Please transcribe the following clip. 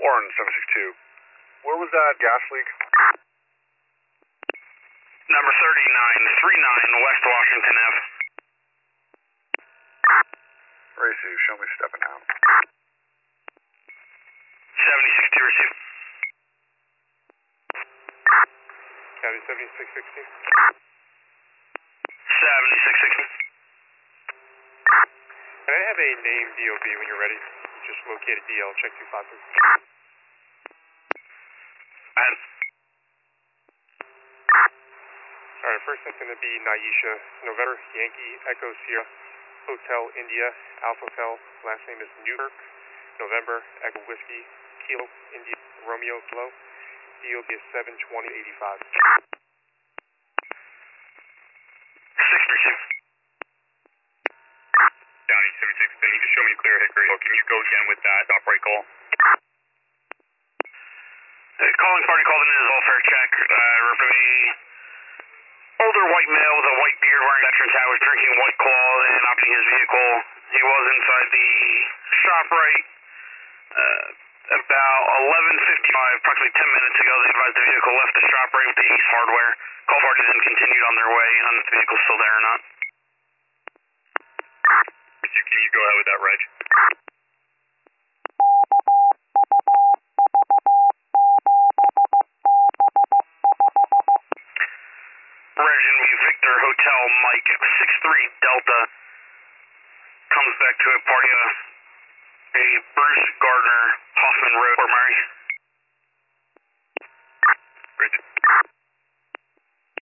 Warren 762. Where was that gas leak? Number 3939 West Washington Ave. Racy, show me stepping out. 7060 receive. County 7660. 7660. Can I have a name DOB when you're ready? Just located DL, check 253. Ahead. Alright, first that's going to be Naisha, November, Yankee, Echo, Sierra, Hotel, India, Alpha Hotel, last name is Newkirk, November, Echo, Whiskey, Kilo, India, Romeo, Slow, DOB is 72085. 632. County 76, then you just show me a clear hit grade. Can you go again with that upright call? Calling party called in is all fair check. Referring a older white male with a white beard wearing veteran's hat was drinking White Claw and operating his vehicle. He was inside the shop right about 11:55, approximately 10 minutes ago. They advised the vehicle left the shop right with the Ace Hardware. Call party then continued on their way. On if the vehicle's still there or not. Can you go ahead with that, Reg? Regin Victor Hotel Mike 63 Delta comes back to a party of a Bruce Gardner Hoffman Road, Fort Murray. Rigid.